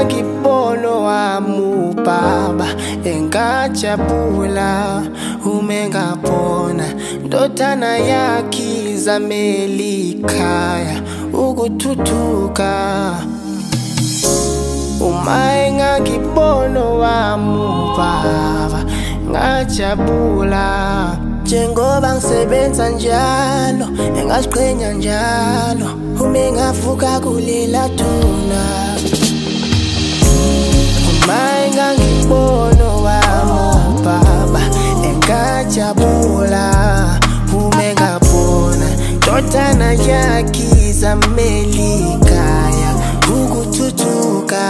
engangibona wami ubaba engajabula uma ngabona ndodana yakhe izamela ikhaya ukuthuthuka. Uma engangibona wami ubaba ngajabula, njengoba ngisebenza njalo engaziqhenya njalo uma engavuka kulela thuna. Uma engangibona wami ubaba engajabula uma engabona ndodana yakhe izamela ikhaya ukuthuthuka.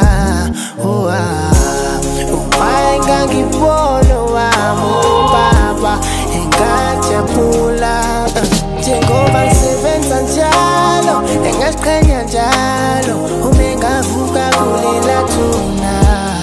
Uma engangibona wami ubaba engajabula, njengoba ngisebenza njalo engaziqhenya njalo uma engavuka kulela thuna.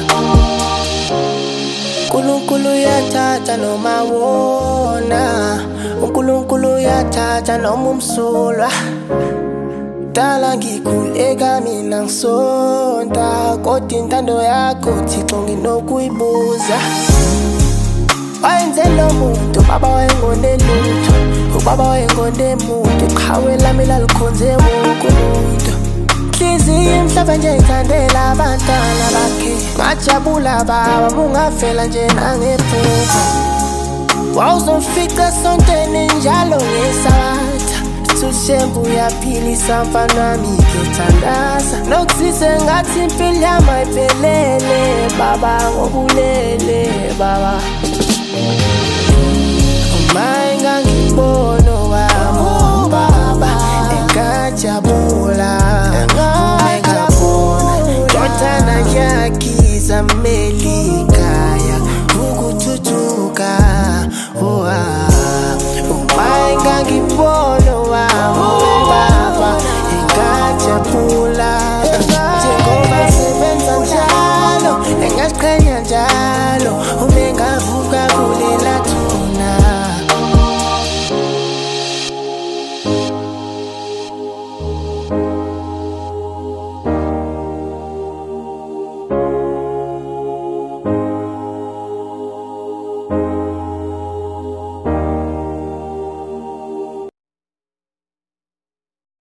uNkulunkulu uyathatha noma wona, uNkulunkulu uyathatha noma umsulwa. Dala ngikhuleka mina ngisonta, kodwa intando yakho Thixo nginokuyibuza. Wayenze lo muntu baba wayengonde lutho, ubaba wayengonde muntu, iqhawe lami lalikhonze wonke umuntu. Nhliziyo imhlophe nje ngithandela abantwana bakhe, ngajabula baba bungafela nje nangephupho. Wawuzomfica esontweni njalo ngeSabatha, Thembu uyaphilisa mfana wami ngithandaza. Nokuzizwe ngathi impilo yami ayiphelele baba ngobulele baba. Uma engangibona wami ubaba engajabula, uma engabona ndodana yakhe izamela ikhaya ukuthuthuka. Uma engangibona